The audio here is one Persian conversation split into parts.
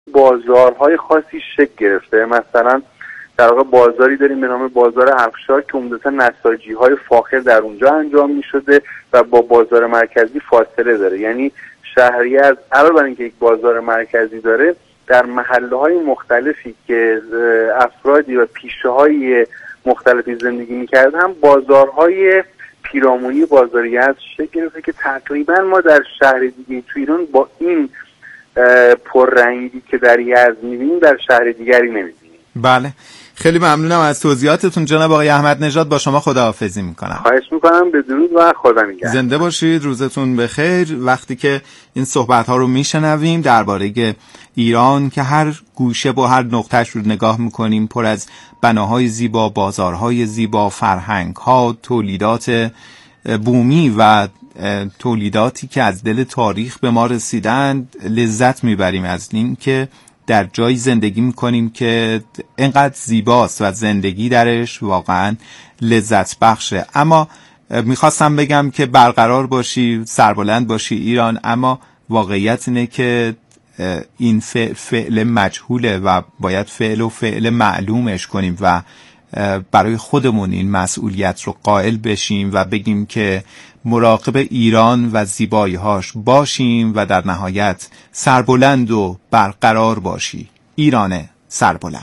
بازارهای خاصی شکل گرفته. مثلا در واقع بازاری داریم به نام بازار افشار که عمدتاً نساجی‌های فاخر در اونجا انجام می‌شده و با بازار مرکزی فاصله داره. یعنی شهریه علاوه بر اینکه یک بازار مرکزی داره، در محله‌های مختلفی که افرادی و پیشه‌های مختلفی زندگی می‌کردن هم بازارهای پیرامونی بازاری هست شکل گرفته که تقریبا ما در شهر دیگه تو ایران با این پررنگی که در یزد می‌بینیم در شهر دیگری نمی‌بینیم. بله، خیلی ممنونم از توضیحاتتون جناب آقای احمد نژاد. با شما خداحافظی میکنم. خواهش میکنم. بدرود و خدا نگهدار. زنده باشید، روزتون بخیر. وقتی که این صحبت ها رو میشنویم درباره ایران که هر گوشه با هر نقطهش رو نگاه میکنیم پر از بناهای زیبا، بازارهای زیبا، فرهنگ ها، تولیدات بومی و تولیداتی که از دل تاریخ به ما رسیدند، لذت میبریم از این که در جایی زندگی میکنیم که اینقدر زیباست و زندگی درش واقعا لذت بخشه. اما میخواستم بگم که برقرار باشی، سربلند باشی ایران، اما واقعیت اینه که این فعل مجهوله و باید فعل معلومش کنیم و برای خودمون این مسئولیت رو قائل بشیم و بگیم که مراقب ایران و زیبایی‌هاش باشیم و در نهایت سربلند و برقرار باشی. ایران سربلند.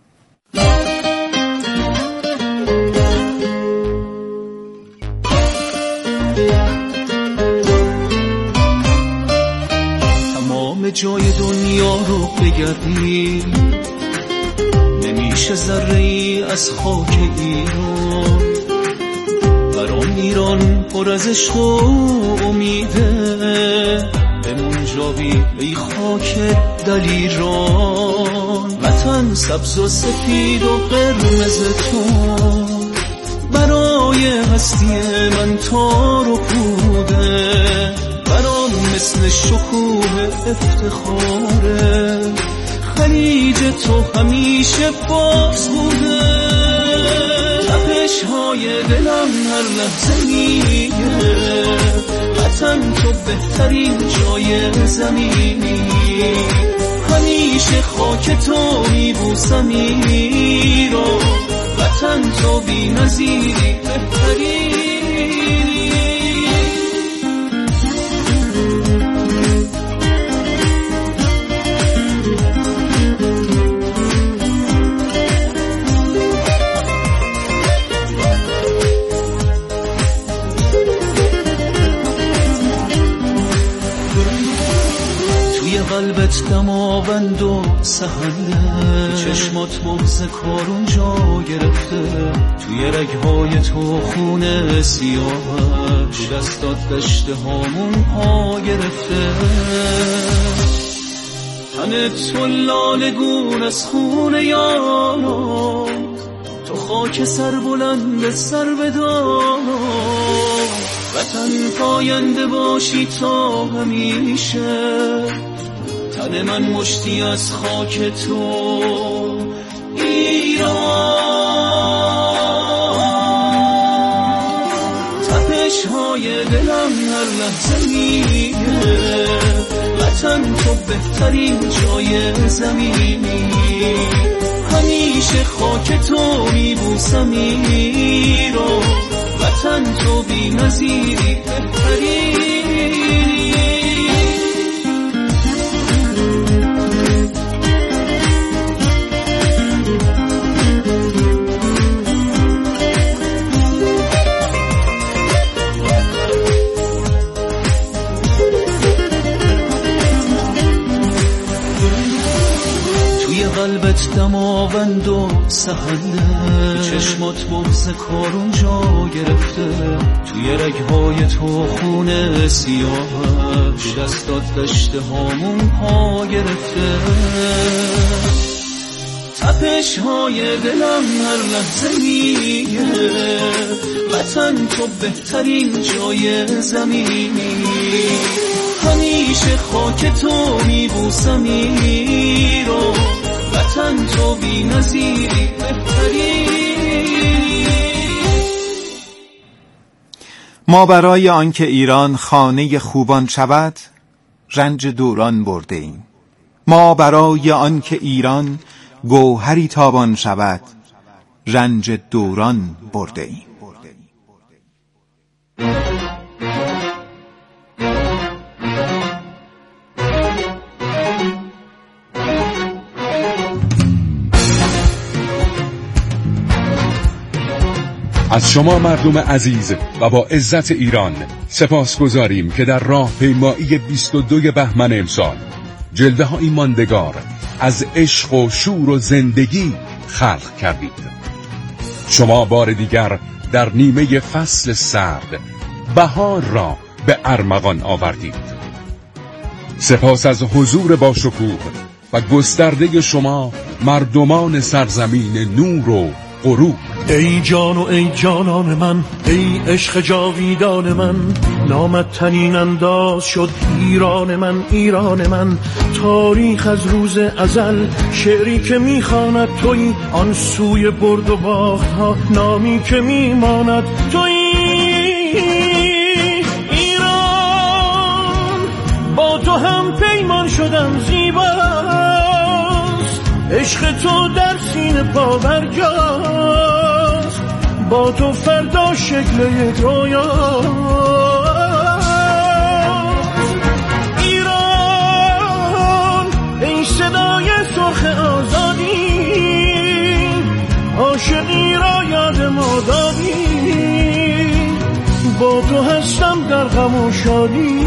تمام جای دنیا رو بگردی نمیشه ذره‌ای از خاک ایران. برام ایران پر از عشق و امیده، بمون جاوی ای خاک دلیران. وطن سبز و سفید و قرمز تو برای هستی من تار و پوده، برام مثل شکوه افتخاره. خلیج تو همیشه باز بوده، تپش‌های دلم هر لحظه میگه وطن تو بهترین جای زمینی. همیشه خاک تو میبوسم ایران، وطن تو بی‌نظیری بهترین. قلبت دماوند و سهنده، چشمات بغض کارون جا گرفته. توی رگهای تو خونه سیاهش دستات دشته هامون پا گرفته. تنت تو لالگون از خونه یارات، تو خاک سر بلند سر بدار. وطن پاینده باشی تا همیشه، تن من مشتی از خاک تو ایران. تپش‌های دلم هر لحظه میگه وطن تو بهترین جای زمینی. همیشه خاک تو میبوسم ایران، وطن تو بی‌نظیری بهترین. قلبت دماوند و سهنده، چشمات بغض کارون جا گرفته. توی رگهای تو خونه سیاهش دستات دشته هامون پا گرفته. تپش‌های دلم هر لحظه میگه وطن تو بهترین جای زمینی. همیشه خاک تو میبوسم ایران، وطن تو بی‌نظیری بهترین. ما برای آنکه ایران خانه خوبان شود رنج دوران برده ایم. ما برای آن که ایران گوهری تابان شود رنج دوران برده ایم. از شما مردم عزیز و با عزت ایران سپاسگزاریم که در راه پیمایی 22 بهمن امسال جلوه های ماندگار از عشق و شور و زندگی خلق کردید. شما بار دیگر در نیمه فصل سرد بهار را به ارمغان آوردید. سپاس از حضور با شکوه و گسترده شما مردمان سرزمین نور و غرور. ای جان و ای جانان من، ای عشق جاویدان من، نامت تنین انداز شد ایران من، ایران من. تاریخ از روز ازل شعری که میخواند تویی، آن سوی برد و باخت ها نامی که میماند تویی. ایران با تو هم پیمان شدم زیباست، عشق تو در سینه پا برجاست، با تو فردا شکل یک رویا. ایران ای صدای سرخ آزادی، عاشقی را یاد ما دادی، با تو هستم در غم و شادی.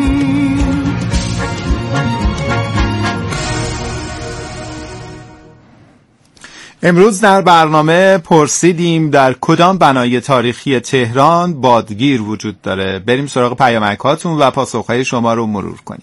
امروز در برنامه پرسیدیم در کدام بنای تاریخی تهران بادگیر وجود داره. بریم سراغ پیامک‌هاتون و پاسخهای شما رو مرور کنیم.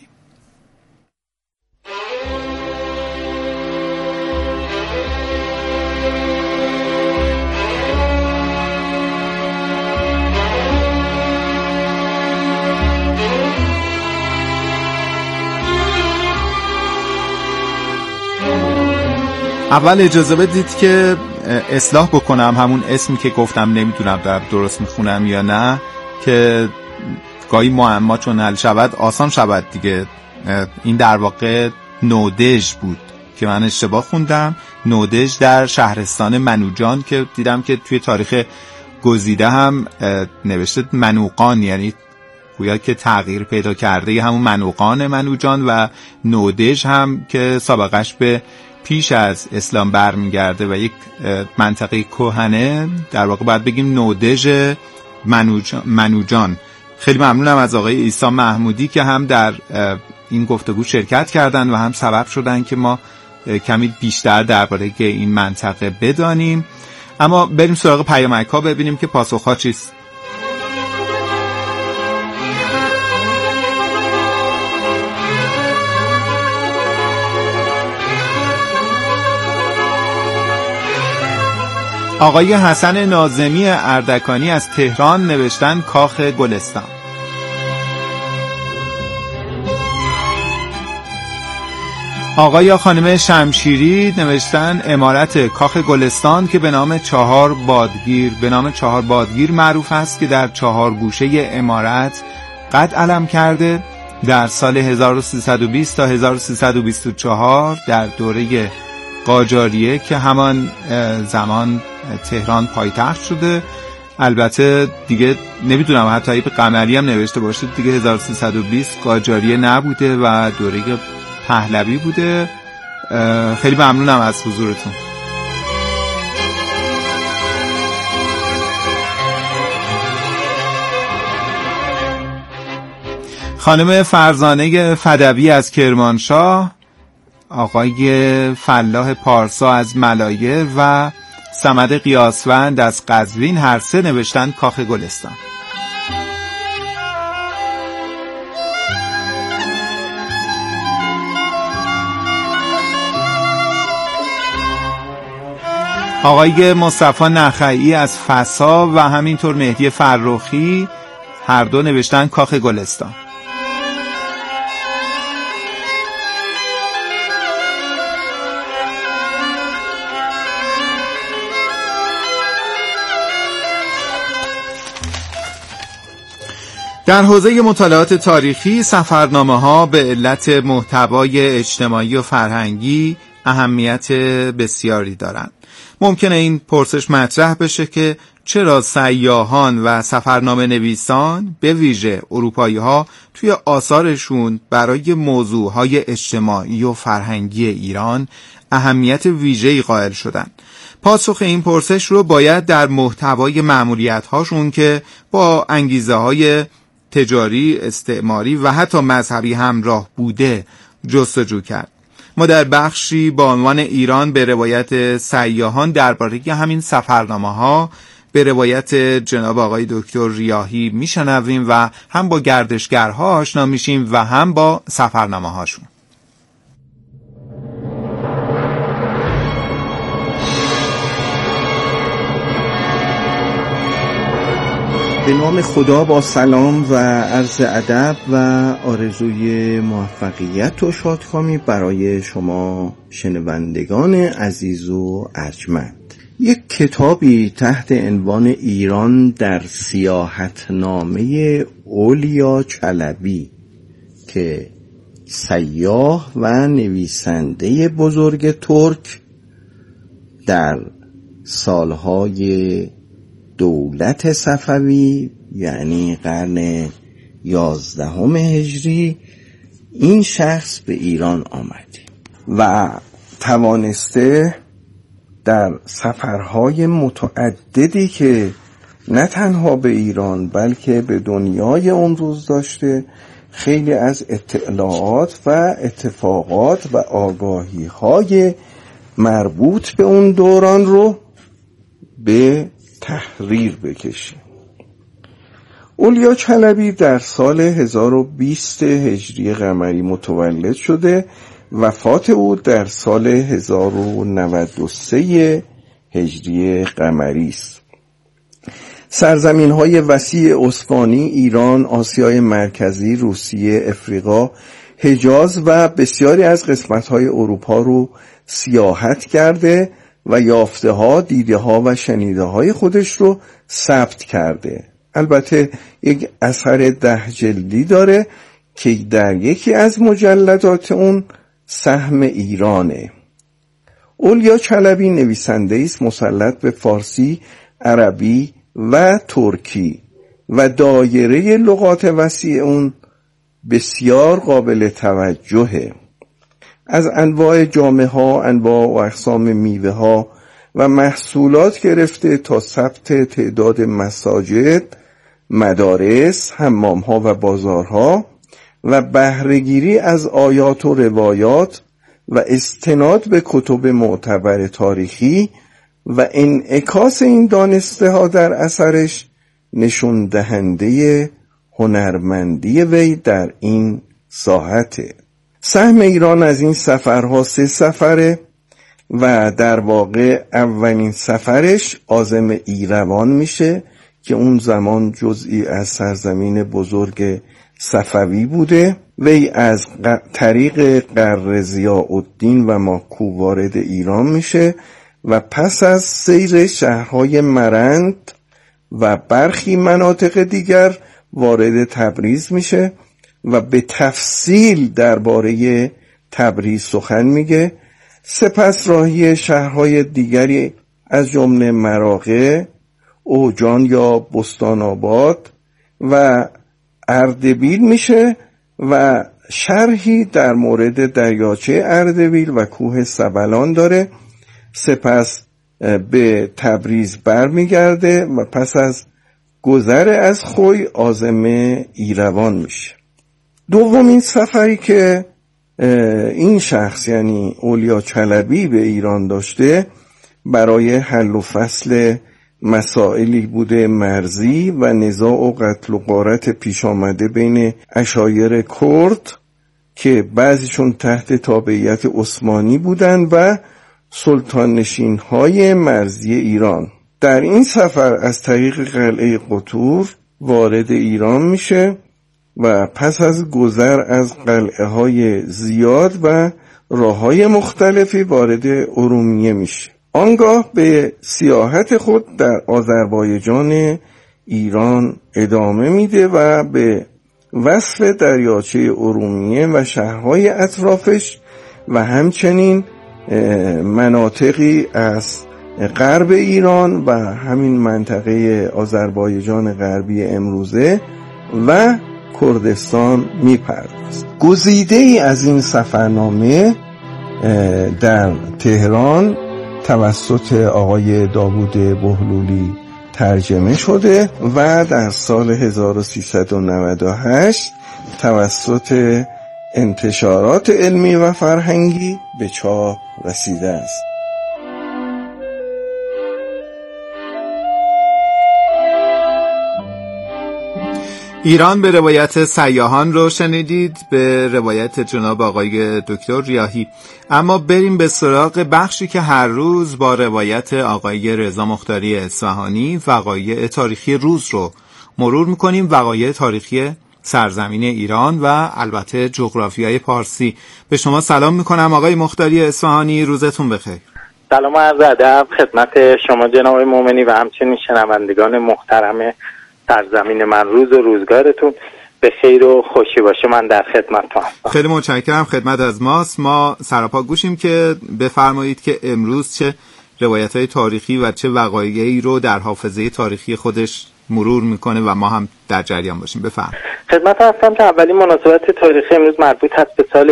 اول اجازه بدید که اصلاح بکنم همون اسمی که گفتم، نمیدونم در درست میخونم یا نه، که گاهی معما چون حل شود آسان شود دیگه. این در واقع نودژ بود که من اشتباه خوندم. نودژ در شهرستان منوجان که دیدم که توی تاریخ گزیده هم نوشته منوقان، یعنی گویا که تغییر پیدا کرده همون منوقان منوجان، و نودژ هم که سابقش به پیش از اسلام برمیگرده و یک منطقه کهنه، در واقع باید بگیم نودژ منوجان. خیلی ممنونم از آقای عیسی محمودی که هم در این گفتگو شرکت کردن و هم سبب شدن که ما کمی بیشتر درباره این منطقه بدانیم. اما بریم سراغ پیامک‌ها ببینیم که پاسخ‌ها چیست. آقای حسن ناظمی اردکانی از تهران نوشتن کاخ گلستان. آقای خانم شمشیری نوشتن عمارت کاخ گلستان که به نام 4 بادگیر معروف است که در 4 گوشه عمارت قد علم کرده. در سال 1320 تا 1324 در دوره قاجاریه که همان زمان تهران پایتخت شده. البته دیگه نمیدونم حتی به قمری هم نوشته باشه دیگه 1320 قاجاریه نبوده و دوره پهلوی بوده. خیلی ممنونم از حضورتون. خانم فرزانه فدوی از کرمانشاه، آقای فلاح پارسا از ملایه و صمد قیاسوند از قزوین هر سه نوشتن کاخ گلستان. آقای مصطفی نخعی از فسا و همینطور مهدی فرخی هر دو نوشتن کاخ گلستان. در حوزه مطالعات تاریخی سفرنامه‌ها به علت محتوای اجتماعی و فرهنگی اهمیت بسیاری دارند. ممکنه این پرسش مطرح بشه که چرا سیاحان و سفرنامه نویسان به ویژه اروپایی‌ها توی آثارشون برای موضوعهای اجتماعی و فرهنگی ایران اهمیت ویژه‌ای قائل شدن؟ پاسخ این پرسش رو باید در محتوای مأموریت‌هاشون که با انگیزه‌های تجاری، استعماری و حتی مذهبی همراه بوده جستجو کرد. ما در بخشی با عنوان ایران به روایت سیاحان درباره همین سفرنامه‌ها به روایت جناب آقای دکتر ریاحی میشنویم و هم با گردشگرها آشنا میشیم و هم با سفرنامه‌هاشون. به نام خدا با سلام و عرض ادب و آرزوی موفقیت و شادکامی برای شما شنوندگان عزیز و ارجمند. یک کتابی تحت عنوان ایران در سیاحتنامه اولیا چلبی که سیاح و نویسنده بزرگ ترک در سالهای دولت صفوی یعنی قرن 11 هجری این شخص به ایران آمده و توانسته در سفرهای متعددی که نه تنها به ایران بلکه به دنیای اون روز داشته خیلی از اطلاعات و اتفاقات و آگاهی‌های مربوط به اون دوران رو به تحریر بکشیم. اولیا چلبی در سال 1020 هجری قمری متولد شده، وفات او در سال 1093 هجری قمری است. سرزمین‌های وسیع اسپانی، ایران، آسیای مرکزی، روسیه، افریقا، حجاز و بسیاری از قسمت‌های اروپا رو سیاحت کرده و یافته‌ها، دیده‌ها و شنیده‌های خودش رو ثبت کرده. البته یک اثر 10 جلدی داره که در یکی از مجلدات اون سهم ایرانه. اولیا چلبی نویسنده است مسلط به فارسی، عربی و ترکی و دایره لغات وسیع اون بسیار قابل توجهه. از انواع جامه‌ها، انواع و اقسام میوه‌ها و محصولات گرفته تا ثبت تعداد مساجد، مدارس، حمام‌ها و بازارها و بهره‌گیری از آیات و روایات و استناد به کتب معتبر تاریخی و انعکاس این دانسته‌ها در اثرش نشون دهنده هنرمندی وی در این ساحته. سهم ایران از این سفرها 3 سفره و در واقع اولین سفرش عازم ایروان میشه که اون زمان جزئی از سرزمین بزرگ صفوی بوده. وی از طریق قره ضیاءالدین و ماکو وارد ایران میشه و پس از سیر شهرهای مرند و برخی مناطق دیگر وارد تبریز میشه و به تفصیل درباره تبریز سخن میگه. سپس راهی شهرهای دیگری از جمله مراغه، اوجان یا بستان آباد و اردبیل میشه و شرحی در مورد دریاچه اردبیل و کوه سبلان داره. سپس به تبریز برمیگرده و پس از گذر از خوی عازم ایروان میشه. دومین سفری که این شخص یعنی اولیا چلبی به ایران داشته برای حل و فصل مسائلی بوده مرزی و نزاع و قتل و غارت پیش آمده بین عشایر کرد که بعضیشون تحت تابعیت عثمانی بودند و سلطان نشین های مرزی ایران. در این سفر از طریق قلعه قطور وارد ایران میشه و پس از گذر از قلعه های زیاد و راه های مختلفی وارد ارومیه میشه. آنگاه به سیاحت خود در آذربایجان ایران ادامه میده و به وصف دریاچه ارومیه و شهرهای اطرافش و همچنین مناطقی از غرب ایران و همین منطقه آذربایجان غربی امروزه و کردستان میپردازد. گزیده ای از این سفرنامه در تهران توسط آقای داوود بهلولی ترجمه شده و در سال 1398 توسط انتشارات علمی و فرهنگی به چاپ رسیده است. ایران به روایت سیاحان رو شنیدید، به روایت جناب آقای دکتر ریاحی. اما بریم به سراغ بخشی که هر روز با روایت آقای رضا مختاری اصفهانی وقایع تاریخی روز رو مرور میکنیم، وقایع تاریخی سرزمین ایران و البته جغرافیای پارسی. به شما سلام میکنم آقای مختاری اصفهانی، روزتون بخیر. سلام و عرض ادب خدمت شما جناب مومنی و همچنین شنوندگان محترم سرزمین من. روز و روزگارتون به خیر و خوشی باشه. من در خدمتتون هستم. خیلی متشکرم، خدمت از ماست. ما سراپا گوشیم که بفرمایید که امروز چه روایت‌های تاریخی و چه وقایعی رو در حافظه تاریخی خودش مرور میکنه و ما هم در جریان باشیم. بفرمایید. خدمت هستم که اولین مناسبت تاریخی امروز مربوط هست به سال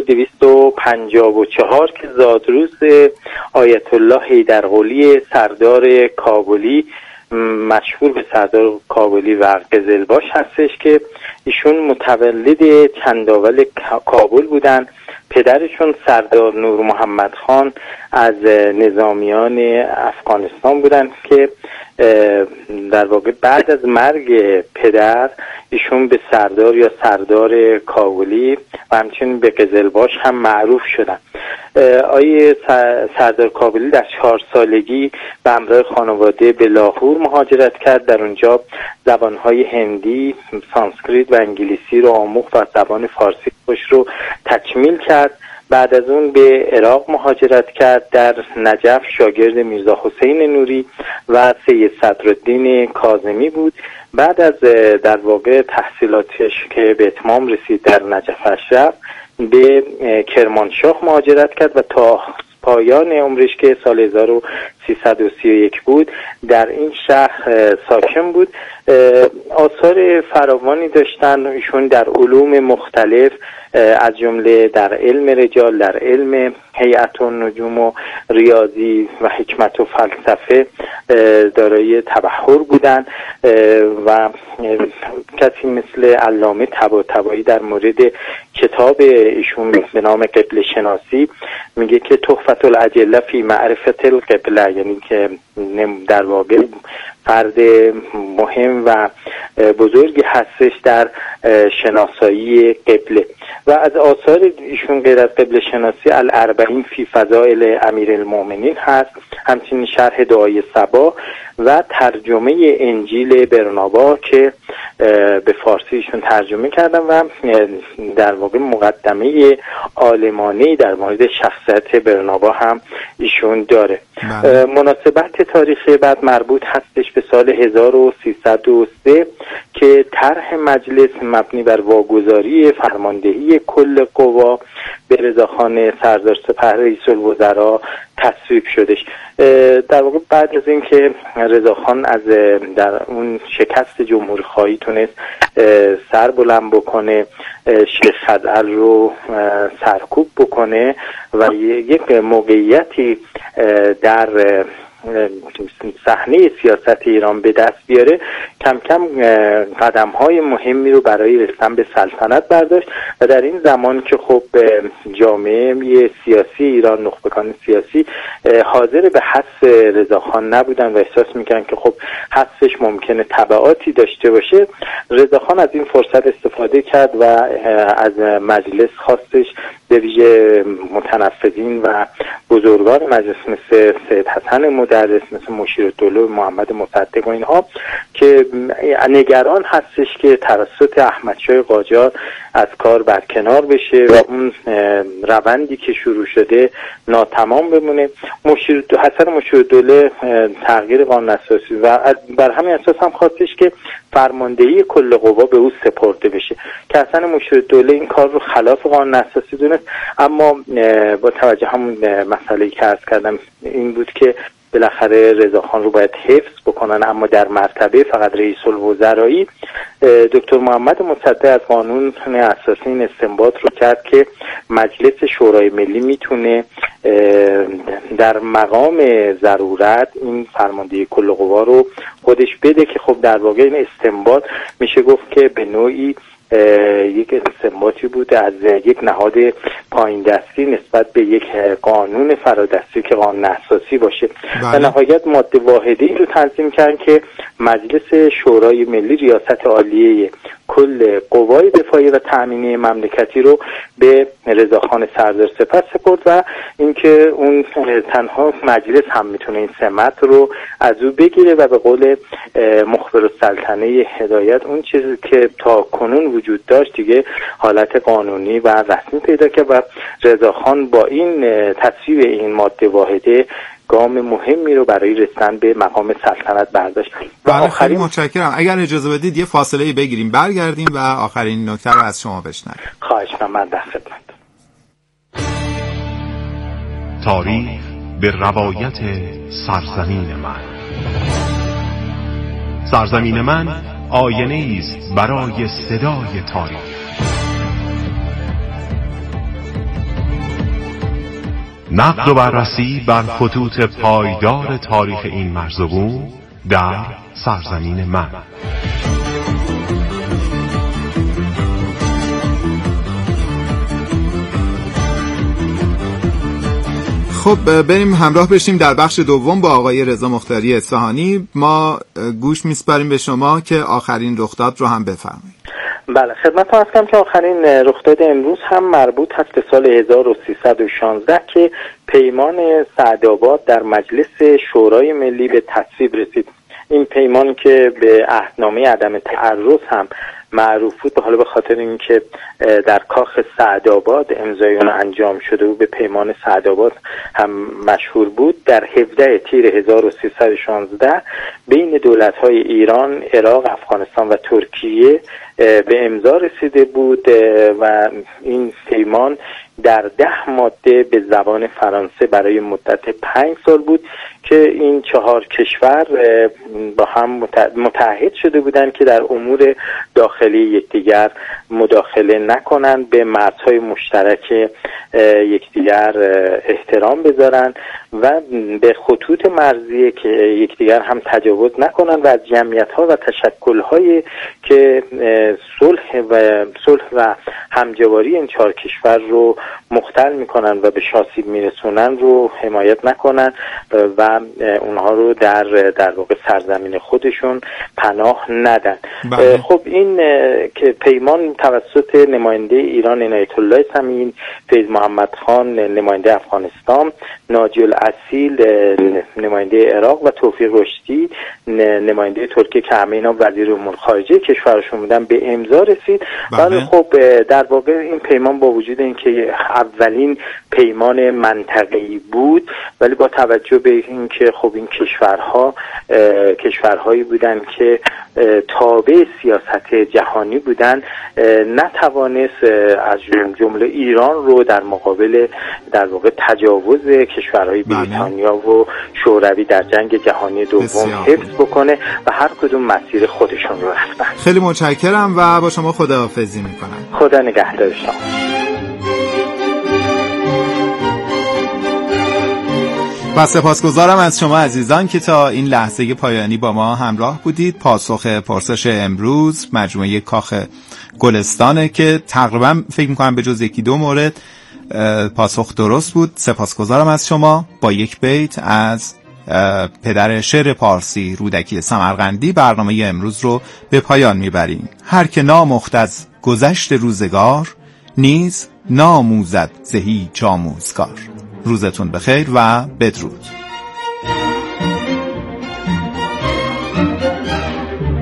1254 که زادروز آیت الله حیدرقلی سردار کابلی، مشهور به سردار کابلی و قزلباش هستش، که ایشون متولد چنداول کابل بودن. پدرشون سردار نور محمد خان از نظامیان افغانستان بودن که در واقع بعد از مرگ پدر ایشون به سردار یا سردار کابلی و همچنین به قزلباش هم معروف شدن. آیه سردار کابلی در 4 سالگی به همراه خانواده به لاهور مهاجرت کرد. در اونجا زبانهای هندی، سانسکریت و انگلیسی رو آموخت و زبان فارسی خوش رو تکمیل کرد. بعد از اون به عراق مهاجرت کرد. در نجف شاگرد میرزا حسین نوری و سید صدرالدین کاظمی بود. بعد از در واقع تحصیلاتش که به اتمام رسید در نجف اشرف، به کرمانشاه مهاجرت کرد و تا پایان عمرش که سال 1331 بود در این شهر ساکن بود. آثار فراوانی داشتن ایشون در علوم مختلف، از جمله در علم رجال، در علم هیئت النجوم و ریاضی و حکمت و فلسفه دارای تبحر بودن و کسی مثل علامه طباطبایی در مورد کتاب ایشون به نام قبله شناسی میگه که تحفة الأجله فی معرفت القبله، یعنی که در واقع فرد مهم و بزرگی هستش در شناسایی قبله. و از آثار ایشون غیر از قبله شناسی الاربعین فی فضائل امیرالمؤمنین هست، همچنین شرح دعای صبا و ترجمه انجیل برنابا که به فارسی ایشون ترجمه کردن و در واقع مقدمه عالمانه‌ای در مورد شخصیت برنابا هم ایشون داره. مناسبت تاریخی بعد مربوط هستش به سال 1303 که طرح مجلس مبنی بر واگذاری فرماندهی کل قوا به رضاخان سردار سپه رئیس الوزراء تصویب شدش. در واقع بعد از اینکه رضاخان از در اون شکست جمهوری خواهی تونست سر بلند بکنه، شیخ خزعل رو سرکوب بکنه و یک موقعیتی در صحنه سیاست ایران به دست بیاره، کم کم قدم‌های مهمی رو برای رسیدن به سلطنت برداشت و در این زمان که خب جامعه سیاسی ایران، نخبگان سیاسی حاضر به حذف رضاخان نبودن و احساس میکنن که خب حذفش ممکنه تبعاتی داشته باشه، رضاخان از این فرصت استفاده کرد و از مجلس خواستش به ویژه متنفذین و بزرگان مجلس مثل سید حسن مدرس، مثل مشیرالدوله محمد مصدق و اینها که نگران هستش که توسط احمدشاه قاجار از کار برکنار بشه و اون روندی که شروع شده ناتمام بمونه. حسن مشیرالدوله تغییر قانون اساسی و بر همین اساس هم خواستش که فرماندهی کل قوا به او سپرده بشه که حسن مشیرالدوله این کار رو خلاف قانون اساسی دونست، اما با توجه همون مسئله‌ای که عرض کردم این بود که بالاخره رضاخان رو باید حفظ بکنن، اما در مرتبه فقط رئیس الوزرایی دکتر محمد مصدق از قانون اساسی این استنباط رو کرد که مجلس شورای ملی میتونه در مقام ضرورت این فرماندهی کل قوا رو خودش بده که خب در واقع این استنباط میشه گفت که به نوعی یک استنباطی بود از یک نهاد پایین دستی نسبت به یک قانون فرادستی که قانون اساسی باشه. و نهایت ماده واحدی رو تنظیم کردن که مجلس شورای ملی ریاست عالیه کل قوای دفاعی و تأمینی مملکتی رو به رضاخان سردار سپه سپرد و اینکه اون تنها مجلس هم میتونه این سمت رو از او بگیره و به قول مخبرالسلطنه هدایت اون چیزی که تا کنون وجود داشت دیگه حالت قانونی و رسمی پیدا کرد و رضاخان با این تصویب این ماده واحده گام مهمی رو برای رسیدن به مقام سلطنت برداشت. و خیلی متشکرم. اگر اجازه بدید یه فاصله بگیریم برگردیم و آخرین نکته رو از شما بشنویم. خواهش می‌کنم. من در خدمت. تاریخ به روایت سرزمین من. سرزمین من آینه است برای صدای تاریخ. نقد و بررسی بر خطوط پایدار تاریخ این مرزبون در سرزمین من. خب بریم همراه بشیم در بخش دوم با آقای رضا مختاری اصفهانی. ما گوش میسپاریم به شما که آخرین رخداد رو هم بفرمایید. بله خدمتتون عرض کنم که آخرین رخداد امروز هم مربوط هست به سال 1316 که پیمان سعدآباد در مجلس شورای ملی به تصویب رسید. این پیمان که به عهدنامه عدم تعرض هم معروف بود، حالا به خاطر اینکه در کاخ سعدآباد امضای اون انجام شده و به پیمان سعدآباد هم مشهور بود، در 17 تیر 1316 بین دولت‌های ایران، عراق، افغانستان و ترکیه به امضا رسیده بود و این پیمان در 10 ماده به زبان فرانسه برای مدت 5 سال بود که این 4 کشور با هم متحد شده بودند که در امور داخلی یکدیگر مداخله نکنند، به مرزهای مشترک یکدیگر احترام بذارن و به خطوط مرزی که یکدیگر هم تجاوز نکنند و از جمعیت‌ها و تشکل‌های که صلح و همجواری این 4 کشور رو مختل میکنن و به شاسیب میرسونن رو حمایت نکنن و اونها رو در واقع سرزمین خودشون پناه ندن. خب این که پیمان توسط نماینده ایران عنایت الله صمیم، فیض محمد خان نماینده افغانستان، ناجی الاصیل نماینده عراق و توفیق رشدی نماینده ترکیه که همه اینا وزیر امور خارجه کشورشون بودن به امضا رسید. ولی خب در واقع این پیمان با وجود اینکه اولین پیمان منطقه‌ای بود، ولی با توجه به اینکه خب این کشورهایی بودن که تابع سیاست جهانی بودن، نتوانست از جمله ایران رو در مقابل در واقع تجاوز کشورهای بریتانیا و شوروی در جنگ جهانی دوم حفظ بکنه و هر کدوم مسیر خودشون رو رفتن. خیلی متشکرم و با شما خداحافظی میکنم. خدا نگهدار شما. و سپاسگزارم از شما عزیزان که تا این لحظه پایانی با ما همراه بودید. پاسخ پرسش امروز مجموعه کاخ گلستانه که تقریبا فکر میکنم به جز 1-2 مورد پاسخ درست بود. سپاسگزارم از شما. با یک بیت از پدر شعر پارسی رودکی سمرقندی برنامه امروز رو به پایان میبریم. هر که نامخت از گذشت روزگار، نیز ناموزد ز هیچ آموزگار. روزتون بخیر و بدرود.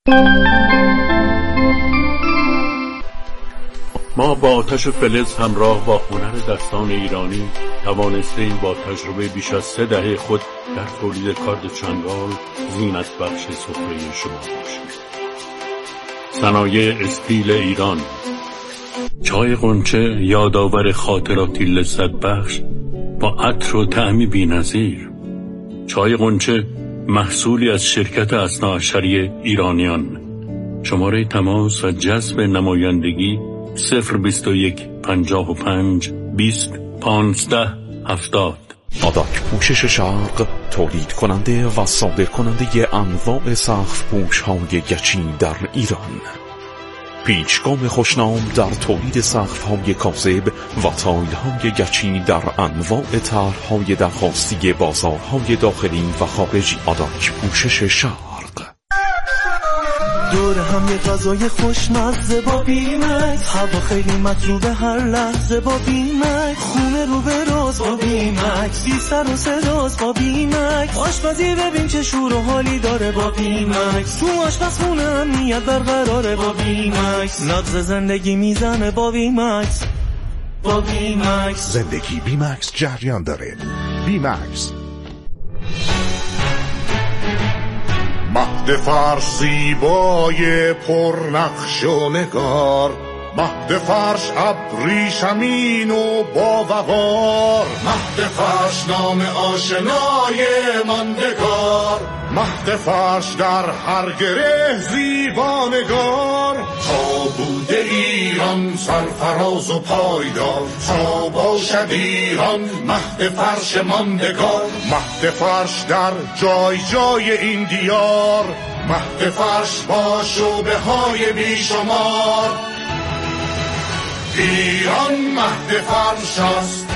ما با آتش فلز همراه با هنر دستان ایرانی توانستیم با تجربه بیش از 3 دهه خود در تولید کارد چنگال زینت بخش سفره شما باشیم. صنایع استیل ایران، چای غنچه یادآور خاطراتی لذت بخش با عطر و طعمی بی‌نظیر. چای غنچه محصولی از شرکت اثناعشری ایرانیان. شماره تماس و جذب نمایندگی 021 55 20 15 70. آداک پوشش شرق تولید کننده و صادر کننده انواع سقف پوش های گچی در ایران. پیچگام خوشنام در تولید سقف های کاذب و تایل های گچی در انواع طرح‌های درخواستی بازارهای داخلی و خارجی. آداک پوشش شرق. دور هم یه غذای خوشمزه با بیمکس، هوا خیلی مطلوبه هر لحظه با بیمکس، خونه رو به راز با بیمکس، بی سر و صداست با بیمکس، آشپزی ببین چه شور و حالی داره با بیمکس، تو آشپزخونه امنیت برقراره با بیمکس، نبض زندگی میزنه با بیمکس. با بیمکس زندگی بیمکس جریان داره. بیمکس. مهد فرش زیبای پرنقش و نگار، مهد فرش ابریشمین و با وقار، مهد فرش نام آشنای ماندگار، مهد فرش در هر گره زیبانگار، تا بوده ایران سرفراز و پایدار، تا باشد ایران مهد فرش ماندگار، مهد فرش در جای جای این دیار، مهد فرش با شعبه های بیشمار، ایران مهد فرش است.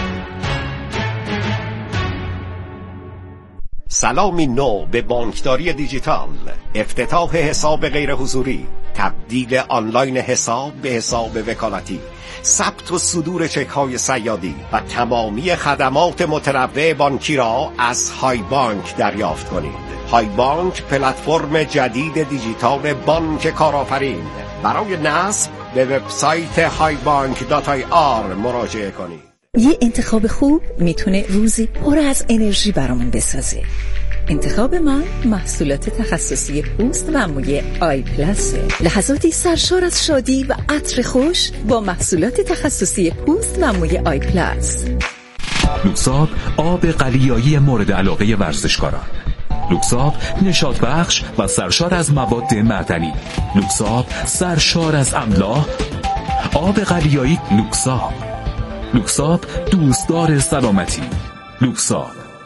سلامی نو به بانکداری دیجیتال، افتتاح حساب غیر حضوری، تبدیل آنلاین حساب به حساب وکالتی، ثبت و صدور چک‌های صیادی و تمامی خدمات متنوع بانکی را از های بانک دریافت کنید. های بانک پلتفرم جدید دیجیتال بانک کارآفرین. برای نصب به وبسایت highbank.ir مراجعه کنید. یه انتخاب خوب میتونه روزی پر از انرژی برامون بسازه. انتخاب من محصولات تخصصی پوست و موی آی پلاسه. لحظاتی سرشار از شادی و عطر خوش با محصولات تخصصی پوست و موی آی پلاس. لوکساب آب قلیایی مورد علاقه ورزشکاران. لوکساب نشاط بخش و سرشار از مواد معدنی. لوکساب سرشار از املاح. آب قلیایی لوکساب. لوکساب دوستدار سلامتی. لوکساب.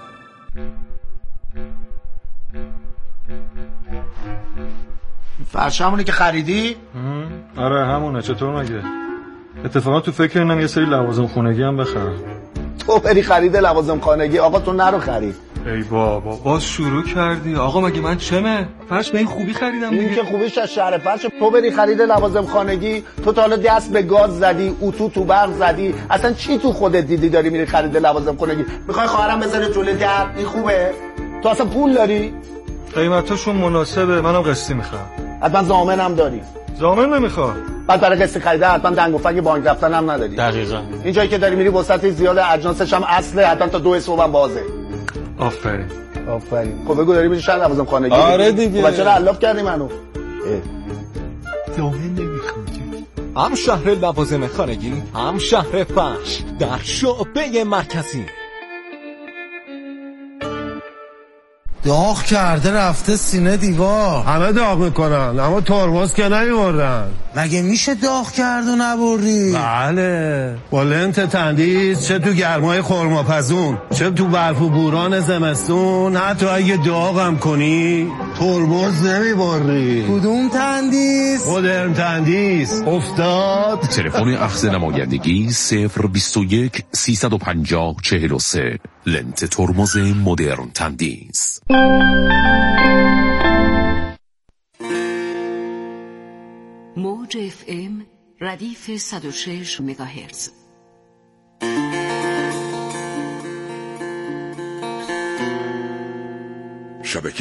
فرش همونه که خریدی؟ آره همونه. چطور مگه؟ اتفاقا تو فکر اینم یه سری لوازم خونگی هم بخرم. تو بری خرید لوازم خانگی؟ آقا تو نرو خرید. ای بابا باز شروع کردی. آقا مگه من چمه؟ فرش به این خوبی خریدم دیگه. این که خوبیش از شهر فرش. تو بری خرید لوازم خانگی، تو تا حالا دست به گاز زدی، اتو تو برق زدی، اصلا چی تو خودت دیدی داری میری خرید لوازم خانگی؟ میخوای خواهرم بذاره جلوی در؟ این خوبه؟ تو اصلا پول داری؟ قیمتاشون مناسبه. منم قسطی میخوام. حتما ضامنم داری؟ ضامن نمیخوام. بعد برای قسط خریده حتما دنگ و فنگ بانک رفتن هم نداری. دقیقاً. این جایی که داری میری وسط زیاد اجناسش هم اصله، حتما تا 2 صبح هم بازه. آفرین. خب بگو داری میری شهر لوازم خانگی؟ آره دیگه. خب چرا علاف کردی منو؟ ضامن نمیخوام. هم شهر لوازم خانگی، هم شهر فرش در شعبه مرکزی. داغ کرده رفته سینه دیوار. همه داغ میکنن اما ترمز که نمیبردن. مگه میشه داغ کرد و نبردی؟ بله با لنت تندیس، چه تو گرمای خرماپزون، چه تو برف و بوران زمستون، حتی اگه داغم کنی ترمز نمیبری. کدوم تندیس؟ مدرن تندیس. افتاد. تلفن اخذ نمایندگی 021 350 43. لنت ترمز مدرن تندیس. موج FM ردیف 106 مگاهرتز. شبکه